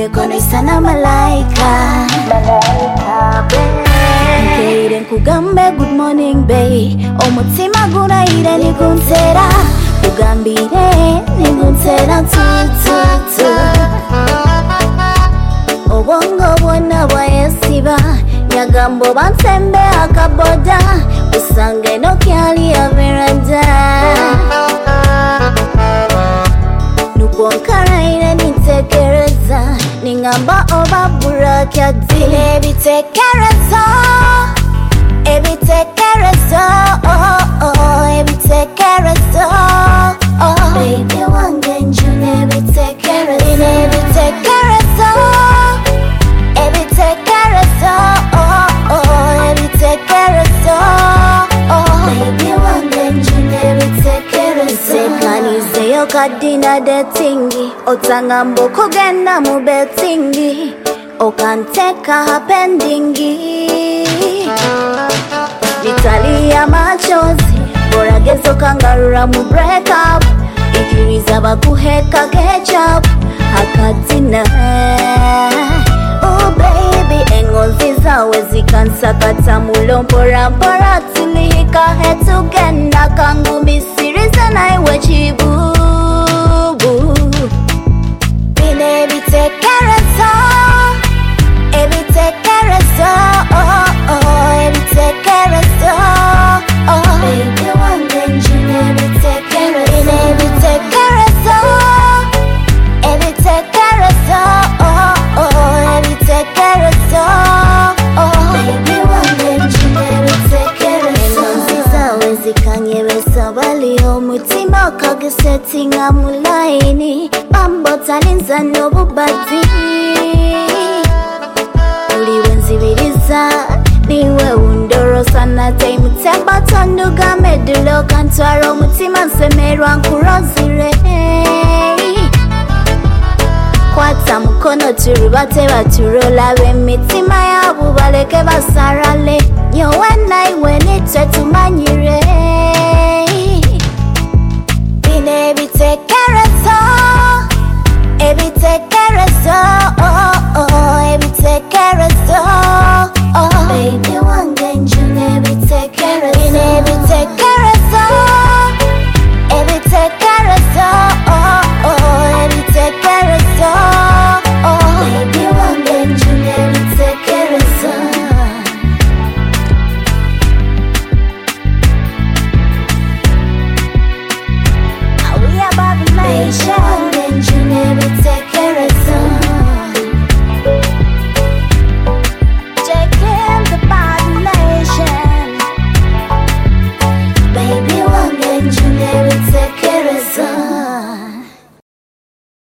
Nge kono isana malaika Nkeire nkugambe good morning bay Omutima guna ire niguntera Kugambire niguntera tu Obongo bwona bwayesiba Nyagambo bansembe akaboda Usange no kyali ya veranda Nukonkara ire nitekereza Ningamba oba burakadi Ebitekereza Ebitekereza Ebitekereza Baby wange njune ebitekereza Ebitekereza Ebitekereza Ebitekereza Baby wange njune ebitekereza Sekanizeyo kadina detingi Otangambo kugenda mu betingi Okanteka hapendingi Nitalia machozi Boragezo kangarura mu break up Ikiriza bakuheka ketchup Hakatina Oh baby engozi zawe zikansakata mulompora mpora Tulika hetugenda kangumbisiriza na iwe chibubu Bine ebitekereza Ebitekereza Ebitekereza Baby wange njune ebitekereza Bine ebitekereza Ebitekereza Ebitekereza Baby wange njune ebitekereza Engozi zawe zikanyebeza bali omutima kagisetinga mulaini Bambotalinza n'obubadi Uliwe nzibiriza Niwe undorosa nate mutemba tonduga medulo Kantwara omutima nsemerwa nkurozire Kwata mukono turubate baturola B'emitima yabo baleke basarale Nyowe naiwe nitwe tumanyire